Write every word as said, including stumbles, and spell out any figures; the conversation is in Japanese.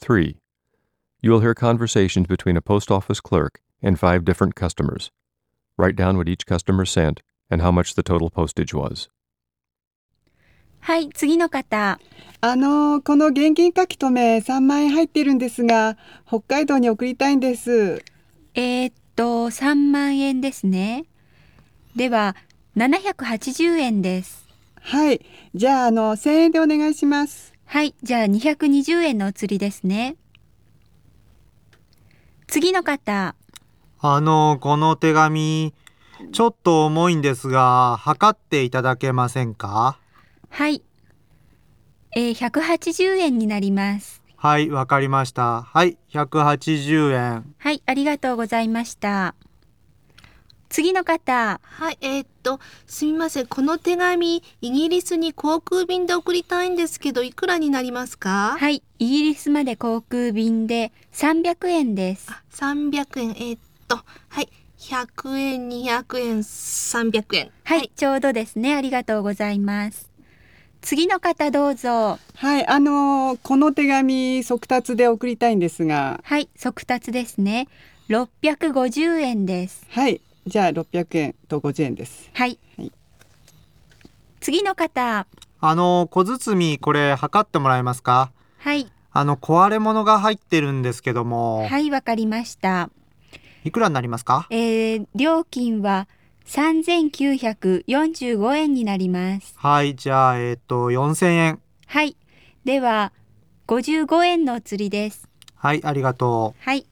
three. You will hear conversations between a post office clerk and five different customers. Write down what each customer sent and how much the total postage was. はい、次の方。 あの、この現金書き留めさんまん円入っているんですが、北海道に送りたいんです。 えー、っと、さんまん円ですね。では、ななひゃくはちじゅうえんです。 はい、じゃあ、あの、せんえんでお願いします。 はい、じゃあにひゃくにじゅうえんのお釣りですね。次の方。 あの、この手紙、ちょっと重いんですが、測っていただけませんか？ はい、えー、ひゃくはちじゅうえんになります。 はい、わかりました。はい、ひゃくはちじゅうえん。 はい、ありがとうございました。次の方。 はい、えーっと、すみません。この手紙、イギリスに航空便で送りたいんですけど、いくらになりますか？ はい、イギリスまで航空便でさんびゃくえんです。 あ、さんびゃくえん。えーっと、はい、ひゃくえん、にひゃくえん、さんびゃくえん。 はい、はい、ちょうどですね。ありがとうございます。次の方どうぞ。 はい、あの、この手紙、速達で送りたいんですが。 はい、速達ですね。ろっぴゃくごじゅうえんです。 はい、じゃあろっぴゃくえんとごじゅうえんです。 はい。はい、次の方。 あの、小包これ測ってもらえますか？ はい。 あの、壊れ物が入ってるんですけども。 はい、わかりました。 いくらになりますか？ えー、料金はさんぜんきゅうひゃくよんじゅうごえんになります。 はい、じゃあ、えっと、よんせんえん。 はい。では、ごじゅうごえんのお釣りです。 はい、ありがとう。 はい。